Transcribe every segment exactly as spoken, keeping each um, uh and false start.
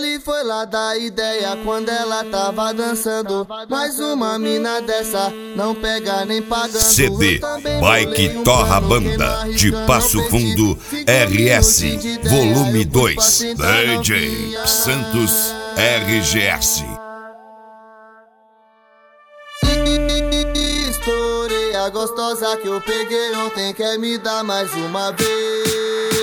Ele foi lá dar ideia quando ela tava dançando. Mais uma mina dessa não pega nem pagando. C D Bike Torra Banda de Passo Fundo R S Volume dois D J Santos R G S. Estourei a gostosa que eu peguei ontem, quer me dar mais uma vez.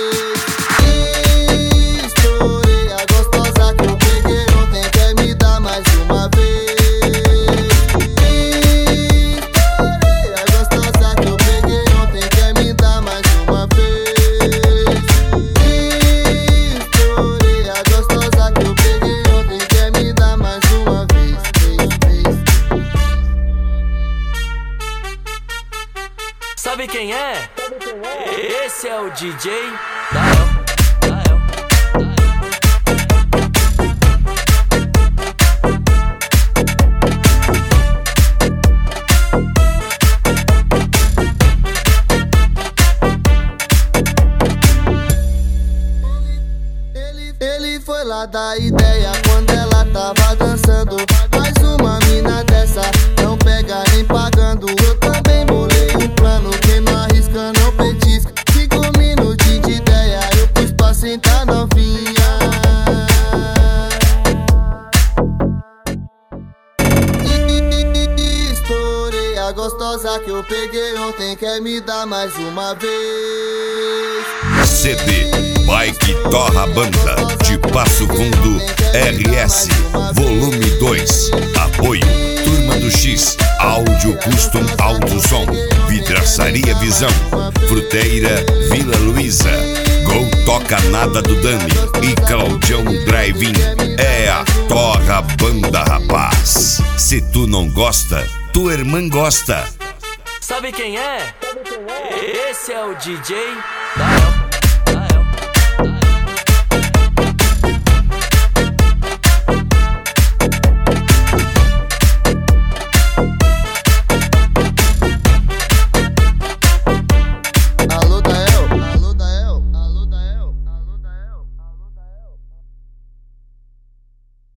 Estourei a gostosa que eu peguei ontem, quer me dar mais uma vez. Estourei a gostosa que eu peguei ontem, quer me dar mais uma vez. Estourei a gostosa que eu peguei ontem, quer me dar mais uma vez. Sabe quem é? Esse é o D J Dael. Ele foi lá dar ideia quando ela tava dançando. Mais uma mina dessa não pega nem pagando. Eu também bolei um plano, quem não arrisca não petisca. Cinco minutinhos de ideia eu pus pra sentar novinha. Estourei a gostosa que eu peguei ontem, quer me dar mais uma vez. C D Bike Torra Banda de Passo Fundo R S Volume dois. Apoio Turma do X, Áudio Custom Alto Som, Vidraçaria Visão, Fruteira Vila Luísa, Gol Toca Nada do Dani e Claudião Drive-In. É a Torra Banda, rapaz. Se tu não gosta, tua irmã gosta. Sabe quem é? Esse é o D J Dael.